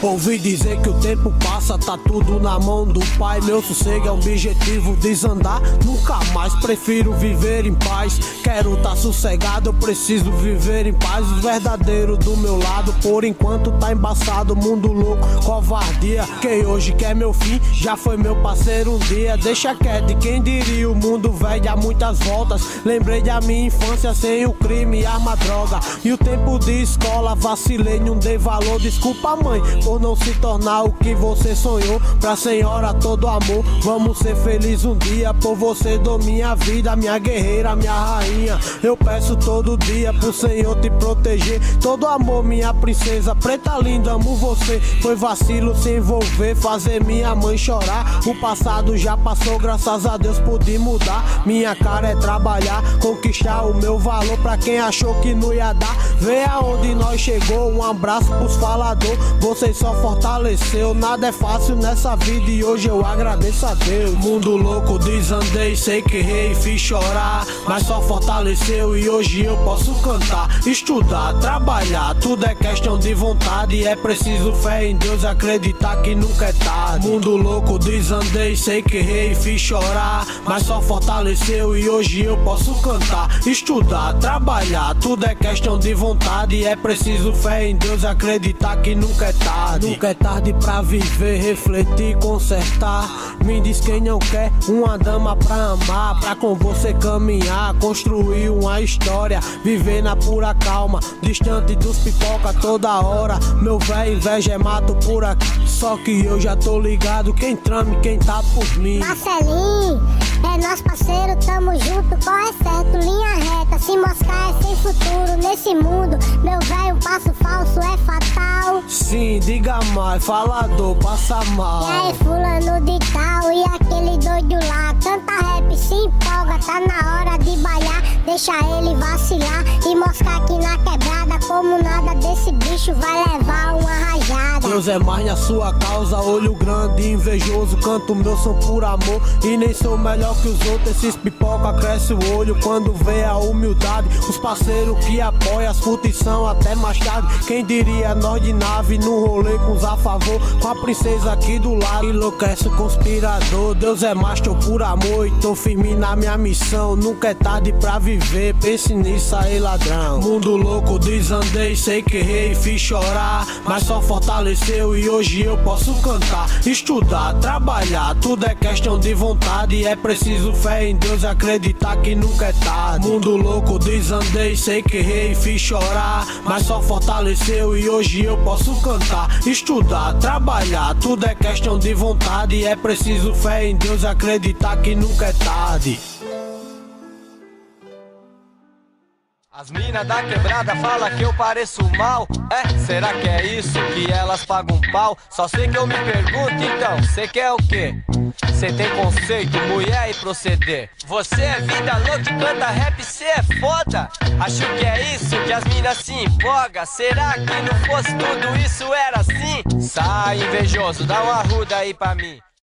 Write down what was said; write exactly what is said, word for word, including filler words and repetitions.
Ouvi dizer que o tempo passa, tá tudo na mão do pai. Meu sossego é um objetivo, desandar nunca mais. Prefiro viver em paz, quero tá sossegado, eu preciso viver em paz. Os verdadeiros do meu lado, por enquanto tá embaçado. Mundo louco, covardia, quem hoje quer meu fim, já foi meu parceiro um dia. Deixa quieto, quem diria, o mundo velho dá muitas voltas. Lembrei da minha infância sem o crime, arma, droga e o tempo de escola. Vacilei, não dei valor, desculpa mãe por não se tornar o que você sonhou. Pra senhora todo amor, vamos ser felizes um dia. Por você dou minha vida, minha guerreira, minha rainha. Eu peço todo dia pro Senhor te proteger. Todo amor, minha princesa, preta linda, amo você. Foi vacilo se envolver, fazer minha mãe chorar. O passado já passou, graças a Deus pude mudar. Minha cara é trabalhar, conquistar o meu valor. Pra quem achou que não ia dar, vê aonde nós chegou. Um abraço pros falador, vocês só fortaleceu. Nada é fácil nessa vida e hoje eu agradeço a Deus. Mundo louco, desandei, sei que errei, fiz chorar, mas só fortaleceu e hoje eu posso cantar, estudar, trabalhar. Tudo é questão de vontade, é preciso fé em Deus, acreditar que nunca é tarde. Mundo louco, desandei, sei que errei, fiz chorar, mas só fortaleceu e hoje eu posso cantar, estudar, trabalhar. Tudo é questão de vontade, é preciso fé em Deus, acreditar que nunca é tarde. Nunca é tarde pra viver, refletir, consertar. Me diz quem não quer uma dama pra amar, pra com você caminhar, construir uma história, viver na pura calma, distante dos pipoca toda hora. Meu véio, inveja é mato por aqui, só que eu já tô ligado, quem trame, quem tá por mim. Marcelinho, é nosso parceiro, tamo junto, corre certo, linha reta, se moscar é sem futuro nesse mundo. Meu velho, um passo falso é fatal. Sim, diga mais, falador, passa mal. E aí fulano de tal, e aquele doido lá, canta rap, se empolga, tá na hora de bailar. Deixa ele vacilar e mostrar que na quebrada, como nada desse bicho vai levar uma rajada. Deus é mais na sua causa, olho grande e invejoso, canto meu som por amor e nem sou melhor que os outros. Esses pipoca cresce o olho quando vê a humildade, os parceiros que apoiam as furtição até mais tarde. Quem diria nós de nave num rolê com os a favor, com a princesa aqui do lado, enlouquece o conspirador. Deus é mais, tô por amor e tô firme na minha missão, nunca é tarde pra viver, pense nisso aí ladrão. Mundo louco, desandei, sei que errei, fiz chorar, mas só fortaleceu e hoje eu posso cantar, estudar, trabalhar. Tudo é questão de vontade, é preciso fé em Deus, acreditar que nunca é tarde. Mundo louco, desandei, sei que errei, fiz chorar, mas só fortaleceu e hoje eu posso cantar, estudar, trabalhar. Tudo é questão de vontade, é preciso fé em Deus, acreditar que nunca é tarde. As mina da quebrada fala que eu pareço mal. É, será que é isso que elas pagam pau? Só sei que eu me pergunto então, cê quer o quê? Cê tem conceito, mulher e proceder. Você é vida louca e canta rap, cê é foda. Acho que é isso que as minas se empolga. Será que não fosse tudo isso era assim? Sai invejoso, dá uma ruda aí pra mim.